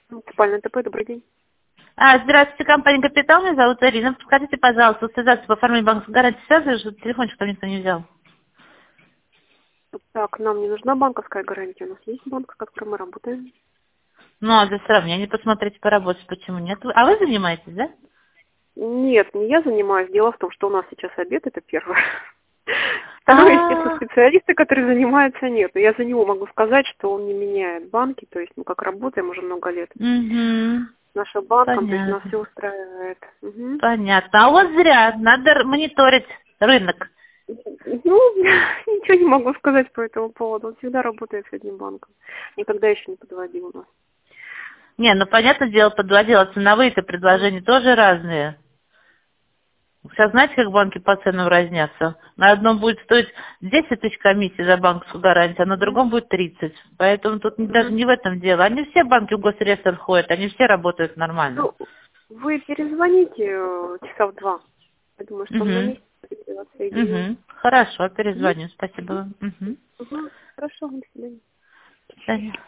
Муниципальный ТП, добрый день. Здравствуйте, компания «Капитал», меня зовут Ирина. Подскажите, пожалуйста, связаться по оформлению банковской гарантии связывали, что телефончик там никто не взял? Так, нам не нужна банковская гарантия. У нас есть банк, с которым мы работаем. Ну, а для сравнения посмотрите, поработать, почему нет? А вы занимаетесь, да? Нет, не я занимаюсь. Дело в том, что у нас сейчас обед, это первое. Второе, естественно, А, специалисты, которые занимаются, нет. Но я за него могу сказать, что он не меняет банки, то есть мы как работаем уже много лет угу, с нашим банком, то есть нас все понятно, устраивает. Мгм. понятно. А у вас зря, надо мониторить рынок. Ну, ничего не могу сказать по этому поводу. Он всегда работает с одним банком. Никогда еще не подводил нас. Не, ну, понятное дело, подводила, ценовые-то предложения тоже разные. Сейчас знаете, как банки по ценам разнятся? На одном будет стоить 10 тысяч комиссии за банковскую гарантию, а на Мгм. другом будет 30. Поэтому тут даже Мгм. не в этом дело. Они все банки в госреестр входят, они все работают нормально. Ну, вы перезвоните часа в 2. Я думаю, что он на Угу. месте, если вас соединю. Угу. Хорошо, Мгм. перезвоню. Спасибо Мгм. вам. Угу. Мгм. Хорошо, до свидания. До свидания.